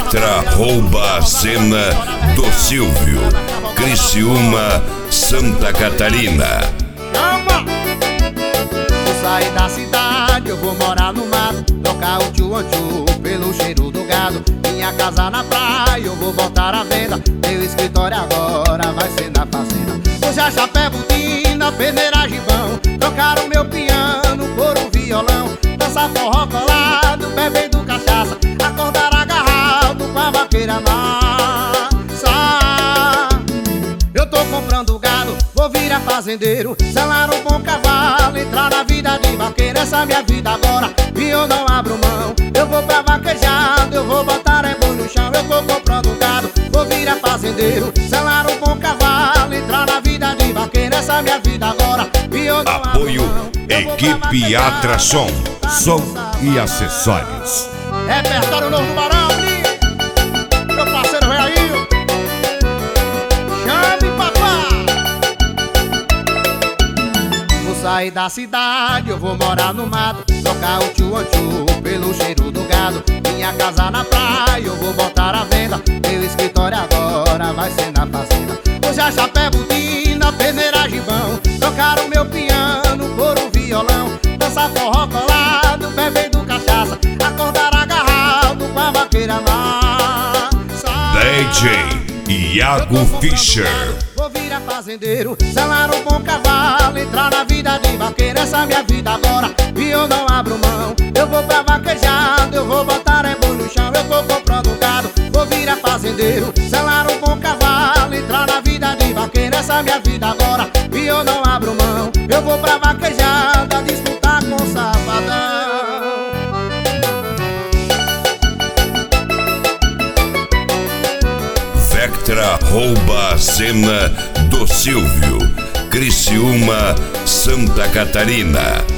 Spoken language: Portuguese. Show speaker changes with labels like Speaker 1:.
Speaker 1: Vectra rouba a cena do Silvio. Criciúma, Santa Catarina.
Speaker 2: Vou sair da cidade, eu vou morar no mato, trocar o tchu-tchu pelo cheiro do gado. Minha casa na praia, eu vou botar à venda. Meu escritório agora vai ser na fazenda. Usar chapéu, botina, peneira, gibão, trocar o meu piano por um violão. Dançar forró colado, bebendo cachaça, acordar agarrado com a vaqueira massa. Eu tô comprando gado, vou virar fazendeiro, selar um bom cavalo, entrar na vida de vaqueiro. Essa é minha vida agora e eu não abro mão. Eu vou pra vaquejado, eu vou botar boi no chão. Eu tô comprando gado, vou virar fazendeiro, selar um bom cavalo, entrar na vida de vaqueiro. Essa é minha vida agora e eu não
Speaker 1: Apoio
Speaker 2: abro mão.
Speaker 1: Equipe Atrasom, som e acessórios.
Speaker 2: Repertório novo do Barão, meu parceiro vem aí. Chame papai. Vou sair da cidade, eu vou morar no mato, trocar o tchu-tchu pelo cheiro do gado. Minha casa na praia, eu vou botar à venda. Meu escritório agora vai ser na fazenda. Usar chapéu, botina, peneira, gibão, trocar o meu piano por um violão. Dançar forró colado, bebendo cachaça, acordar agarrado com a vaqueira massa.
Speaker 1: DJ Iago Fischer.
Speaker 2: Vou virar fazendeiro, selar um bom cavalo, entrar na vida de vaqueiro. Essa é minha vida agora e eu não abro mão. Eu vou pra vaquejado, eu vou botar boi no chão. Eu tô comprando gado, vou virar fazendeiro, selar um bom cavalo, entrar na vida de vaqueiro. Essa é minha vida agora e eu não abro mão. Eu vou pra vaquejada, disputar com o safadão.
Speaker 1: Vectra rouba a cena do Silvio. Criciúma, Santa Catarina.